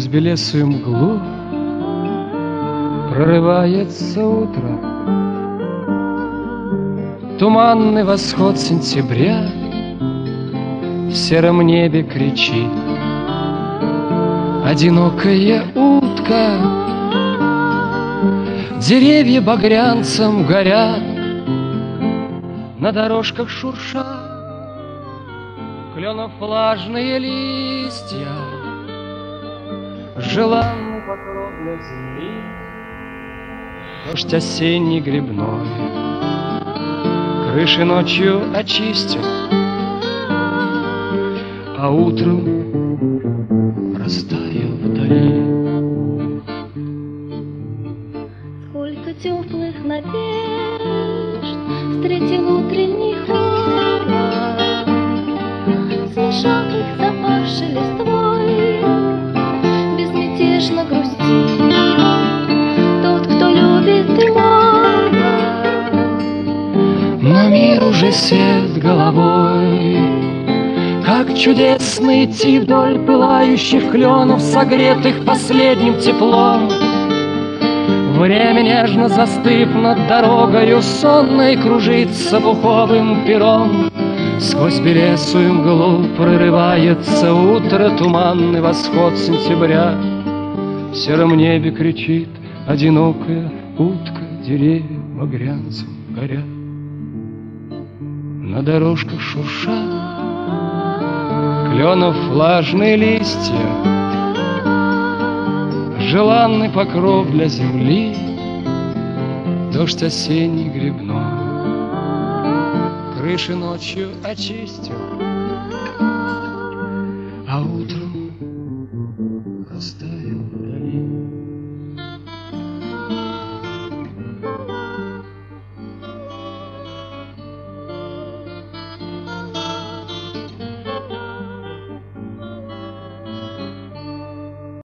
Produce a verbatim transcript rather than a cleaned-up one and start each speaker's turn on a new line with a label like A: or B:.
A: белесую мглу прорывается утро. Туманный восход сентября в сером небе кричит. Одинокая утка, деревья багрянцем горят, на дорожках шуршат кленов влажные листья. Желанный покров для земли, дождь осенний грибной крыши ночью очистил, а утром растаял вдали.
B: Сколько теплых надежд встретил утренний хором, смешав их запавшей листвой, безмятежно грустит тот, кто любит и молод.
A: Но мир уже сед головой, как чудесно идти вдоль пылающих кленов, согретых последним теплом. Время, нежно застыв над дорогою сонной, кружится пуховым пером. Сквозь белесую мглу прорывается утро, туманный восход сентября. В сером небе кричит одинокая утка, деревья багрянцем горят. На дорожках шуршат кленов влажные листья, желанный покров для земли, дождь осенний грибной крыши ночью очистил,